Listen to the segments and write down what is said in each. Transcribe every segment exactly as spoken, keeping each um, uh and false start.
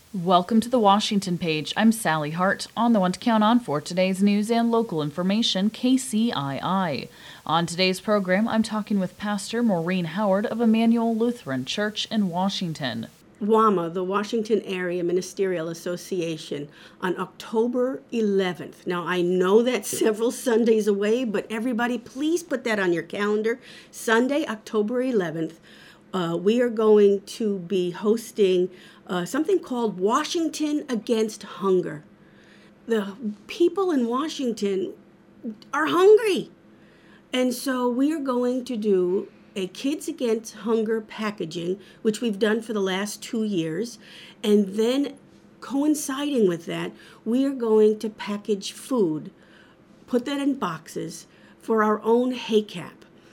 Welcome to the Washington Page. I'm Sally Hart, on the one to count on for today's news and local information, K C I I. On today's program, I'm talking with Pastor Maureen Howard of Emmanuel Lutheran Church in Washington. WAMA, the Washington Area Ministerial Association, on October eleventh. Now, I know that's several Sundays away, but everybody, please put that on your calendar. Sunday, October eleventh, uh, we are going to be hosting uh, something called Washington Against Hunger. The people in Washington are hungry. And so we are going to do a Kids Against Hunger packaging, which we've done for the last two years. And then coinciding with that, we are going to package food, put that in boxes for our own HACAP.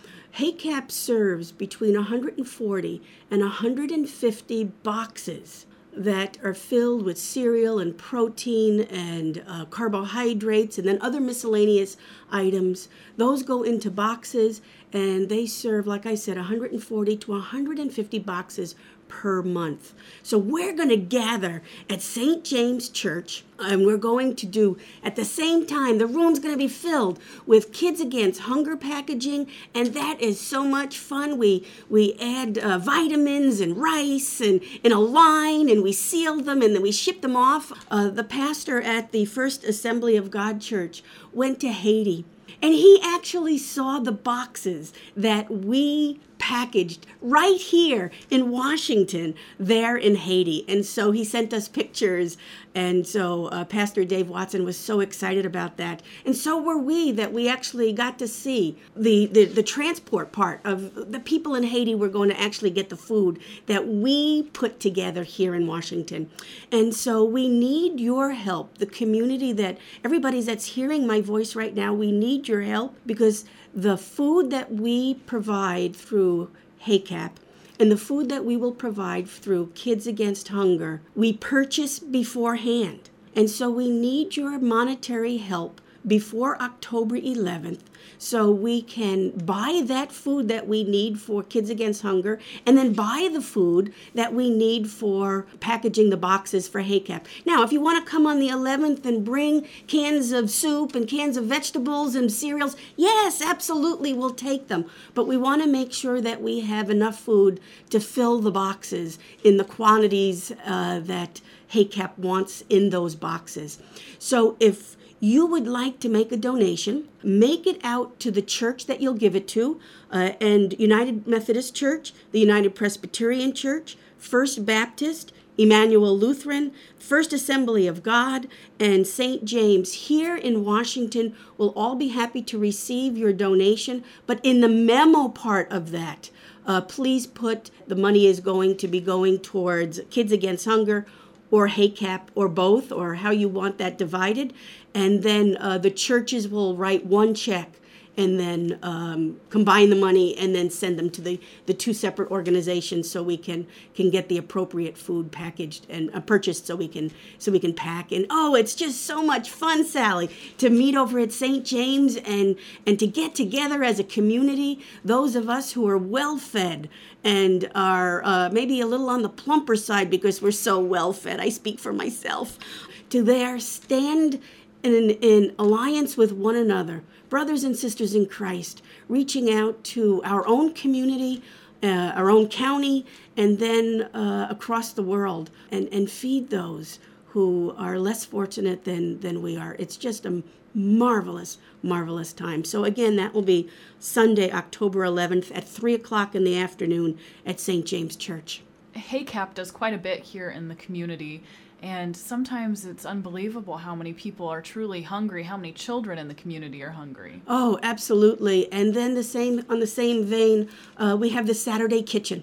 HACAP serves between one hundred forty and one hundred fifty boxes that are filled with cereal and protein and uh, carbohydrates and then other miscellaneous items. Those go into boxes and they serve, like I said, one hundred forty to one hundred fifty boxes per month. So we're going to gather at Saint James Church, and we're going to do, at the same time, the room's going to be filled with Kids Against Hunger packaging, and that is so much fun. We we add uh, vitamins and rice and in a line, and we seal them, and then we ship them off. Uh, the pastor at the First Assembly of God Church went to Haiti, and he actually saw the boxes that we packaged right here in Washington, there in Haiti. And so he sent us pictures. And so uh, Pastor Dave Watson was so excited about that. And so were we, that we actually got to see the, the, the transport part of the people in Haiti were going to actually get the food that we put together here in Washington. And so we need your help. The community that everybody's that's hearing my voice right now, we need your help, because the food that we provide through HACAP and the food that we will provide through Kids Against Hunger, we purchase beforehand. And so we need your monetary help before October eleventh so we can buy that food that we need for Kids Against Hunger and then buy the food that we need for packaging the boxes for HACAP. Now, if you want to come on the eleventh and bring cans of soup and cans of vegetables and cereals, yes, absolutely, we'll take them. But we want to make sure that we have enough food to fill the boxes in the quantities uh, that HACAP wants in those boxes. So if you would like to make a donation, make it out to the church that you'll give it to, uh, and United Methodist Church, the United Presbyterian Church, First Baptist, Emmanuel Lutheran, First Assembly of God, and Saint James here in Washington will all be happy to receive your donation. But in the memo part of that, uh, please put the money is going to be going towards Kids Against Hunger or HACAP or both, or how you want that divided. And then uh, the churches will write one check and then um, combine the money and then send them to the, the two separate organizations so we can can get the appropriate food packaged and uh, purchased so we can so we can pack. And oh, it's just so much fun, Sally, to meet over at Saint James and and to get together as a community, those of us who are well fed and are uh, maybe a little on the plumper side because we're so well fed. I speak for myself. To there stand in, in alliance with one another, brothers and sisters in Christ, reaching out to our own community, uh, our own county, and then uh, across the world, and, and feed those who are less fortunate than, than we are. It's just a marvelous, marvelous time. So again, that will be Sunday, October eleventh at three o'clock in the afternoon at Saint James Church. HACAP does quite a bit here in the community. And sometimes it's unbelievable how many people are truly hungry, how many children in the community are hungry. Oh, absolutely. And then the same on the same vein, uh, we have the Saturday Kitchen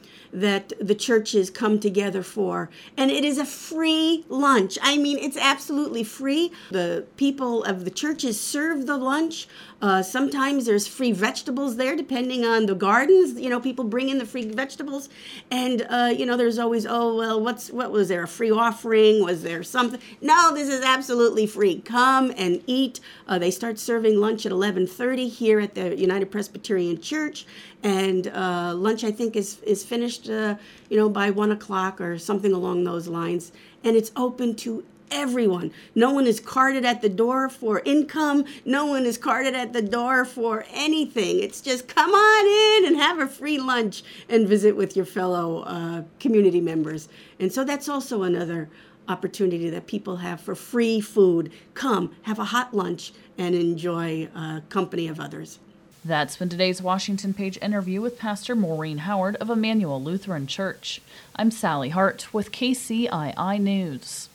that the churches come together for. And it is a free lunch. I mean, it's absolutely free. The people of the churches serve the lunch. Uh, sometimes there's free vegetables there, depending on the gardens. You know, people bring in the free vegetables. And, uh, you know, there's always, oh, well, what's what was there, a free offering? Was there something? No, this is absolutely free. Come and eat. Uh, they start serving lunch at eleven thirty here at the United Presbyterian Church. And uh, lunch, I think, is is finished, uh, you know, by one o'clock or something along those lines. And it's open to everyone. No one is carded at the door for income. No one is carded at the door for anything. It's just come on in and have a free lunch and visit with your fellow uh, community members. And so that's also another opportunity that people have for free food. Come, have a hot lunch, and enjoy uh, company of others. That's been today's Washington Page interview with Pastor Maureen Howard of Emmanuel Lutheran Church. I'm Sally Hart with K C I I News.